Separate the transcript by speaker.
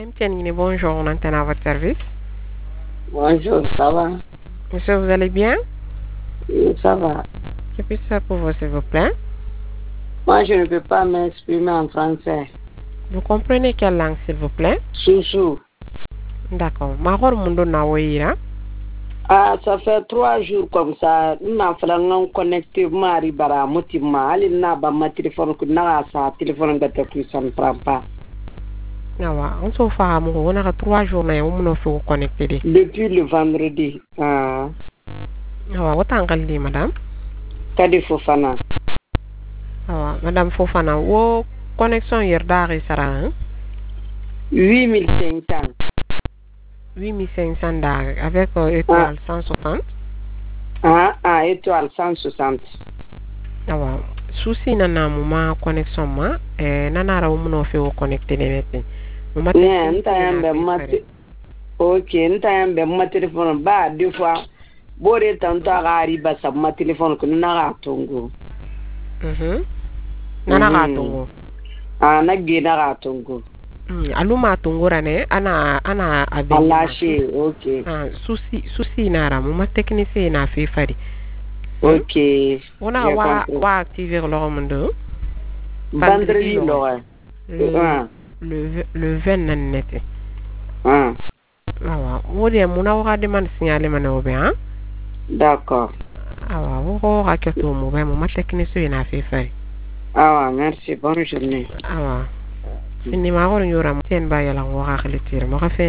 Speaker 1: Tianine, bonjour, on antenne à votre service.
Speaker 2: Bonjour, ça va?
Speaker 1: Monsieur, vous allez bien?
Speaker 2: Oui, ça va.
Speaker 1: Que puis-je faire pour vous, s'il vous plaît?
Speaker 2: Moi, je ne peux pas m'exprimer en français.
Speaker 1: Vous comprenez quelle langue, s'il vous plaît?
Speaker 2: Chouchou.
Speaker 1: D'accord. Mahor Mundo Nawaira.
Speaker 2: Ah, ça fait 3 jours comme ça. Ma frère connecté Mari Bara Moutima. Elle n'a pas ma téléphone que n'a sa téléphone de plus ça ne prend pas.
Speaker 1: On se fait on a 3 jours na on no faut connecter.
Speaker 2: Depuis le vendredi. Ah.
Speaker 1: Autant que madame.
Speaker 2: Kadi Fofana.
Speaker 1: Madame Fofana, wo connexion hier d'arrêt sera
Speaker 2: 8500.
Speaker 1: 8500 d'arrêt avec étoile 160.
Speaker 2: Étoile 160.
Speaker 1: Souci nana muma connexion ma nana ra no faut connecter les
Speaker 2: Ok, nta ma téléphone ba deux fois. Bore tanto arriba sa ma téléphone que na ratongo.
Speaker 1: Nana ratongo.
Speaker 2: Na gena ratongo.
Speaker 1: Aluma tongora ne ana avec.
Speaker 2: Lâché, ok.
Speaker 1: Souci nara ma technicien na fait fari.
Speaker 2: Ok.
Speaker 1: On a wa activer l'homme
Speaker 2: vendredi
Speaker 1: le 20 nette. Wo de muna wa demande signaler mano be hein.
Speaker 2: D'accord.
Speaker 1: Wo raketo mo be ma technicien na fait fari.
Speaker 2: Merci, bonne journée.
Speaker 1: Fini ma wala yora mo ten ba yala wo ra xalitir mo